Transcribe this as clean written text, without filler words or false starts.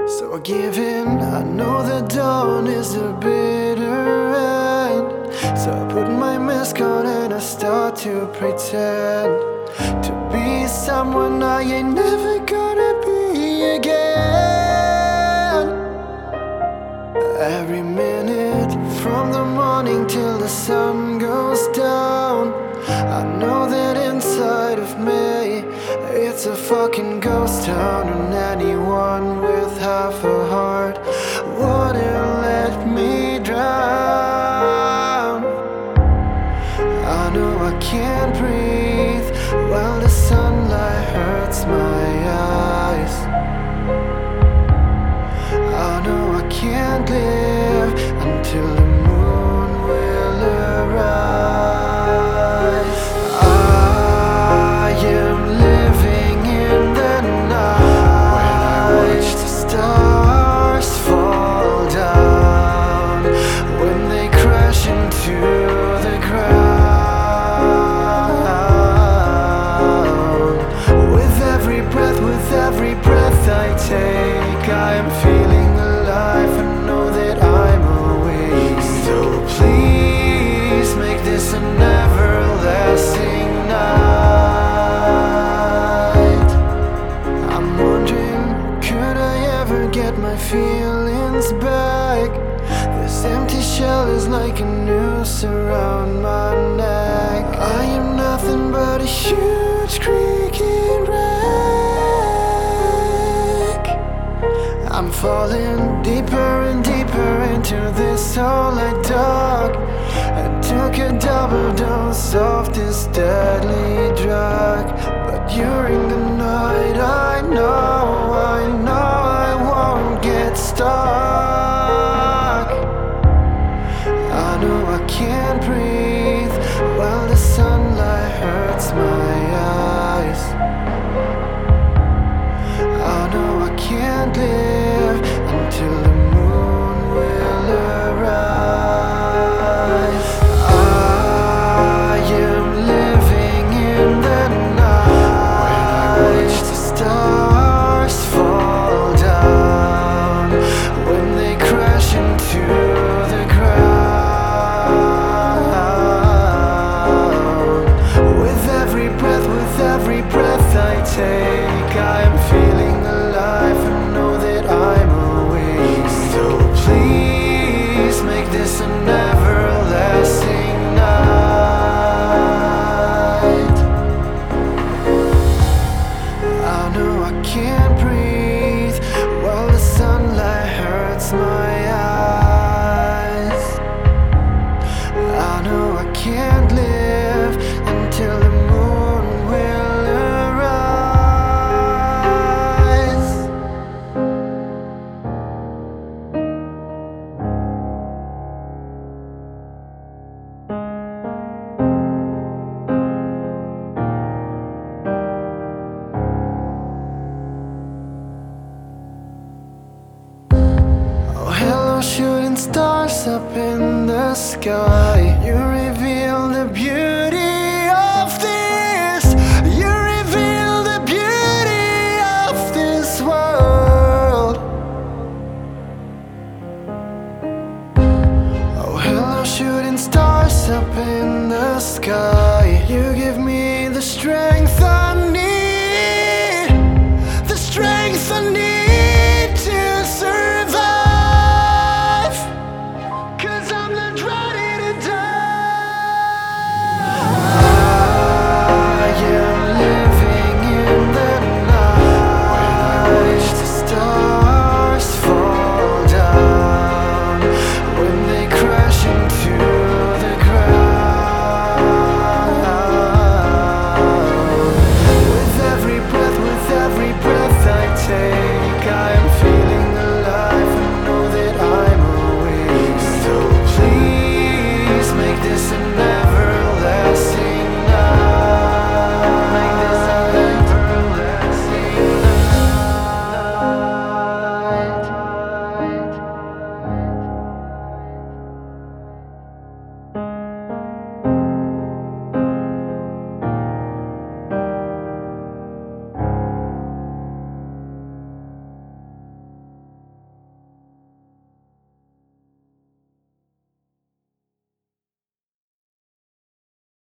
So I give in, I know the dawn is the bitter end. So I put my mask on and I start to pretend to be someone I ain't never gonna be again. Every minute from the morning till the sun goes down, I know that inside of me it's a fucking ghost town, and anyone with half a heart wouldn't let me drown. I know I can't breathe while the sunlight hurts my eyes. I know I can't live until the moon will arise. I am living in the night when I watch the stars fall down, when they crash into the ground. With every breath I take, I am feeling alive and know that I'm awake. So please make this an everlasting night. I'm wondering, could I ever get my feelings back? This empty shell is like a noose around my neck. I am nothing but a huge creaking wreck. I'm falling deeper and deeper into this hole I dug. I took a double dose of this deadly drug, but during the night I know I won't get stuck. I know I can't breathe while the sunlight hurts my eyes. I know I can't live until the moon will arise. I am living in the night when I watch the stars fall down, when they crash into the ground. With every breath I take, I am feeling alive and know that I'm awake. So please make this an everlasting night. I know I can't breathe while the sunlight hurts my eyes. I know I can't live until the moon will arise. Oh, hello, shooting stars up in the sky. You reveal the beauty of this. You reveal the beauty of this world. Oh, hello, shooting stars up in the sky. You give me the strength